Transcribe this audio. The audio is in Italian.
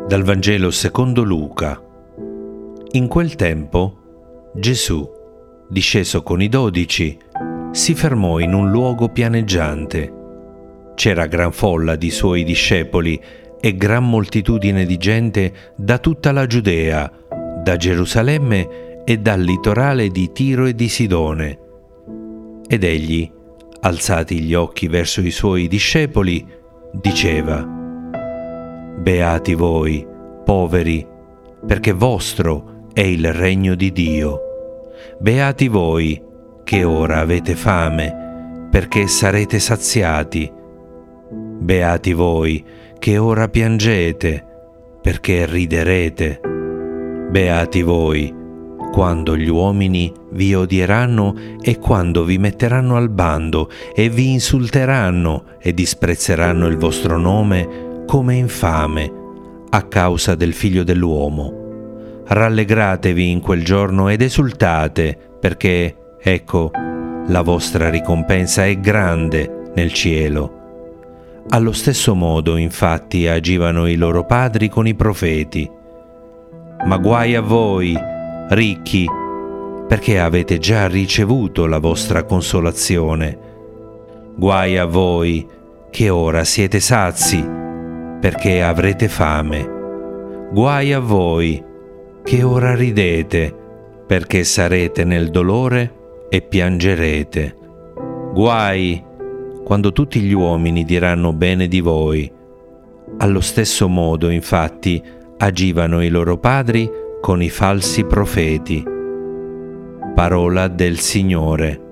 Dal Vangelo secondo Luca. In quel tempo Gesù, disceso con i 12, si fermò in un luogo pianeggiante. C'era gran folla di suoi discepoli e gran moltitudine di gente da tutta la Giudea, da Gerusalemme e dal litorale di Tiro e di Sidone. Ed egli, alzati gli occhi verso i suoi discepoli, diceva: Beati voi, poveri, perché vostro è il regno di Dio. Beati voi, che ora avete fame, perché sarete saziati. Beati voi, che ora piangete, perché riderete. Beati voi, quando gli uomini vi odieranno e quando vi metteranno al bando e vi insulteranno e disprezzeranno il vostro nome come infame a causa del Figlio dell'uomo. Rallegratevi in quel giorno ed esultate, perché, ecco, la vostra ricompensa è grande nel cielo. Allo stesso modo, infatti, agivano i loro padri con i profeti. Ma guai a voi, ricchi, perché avete già ricevuto la vostra consolazione. Guai a voi, che ora siete sazi, perché avrete fame. Guai a voi, che ora ridete, perché sarete nel dolore e piangerete. Guai quando tutti gli uomini diranno bene di voi. Allo stesso modo, infatti, agivano i loro padri con i falsi profeti. Parola del Signore.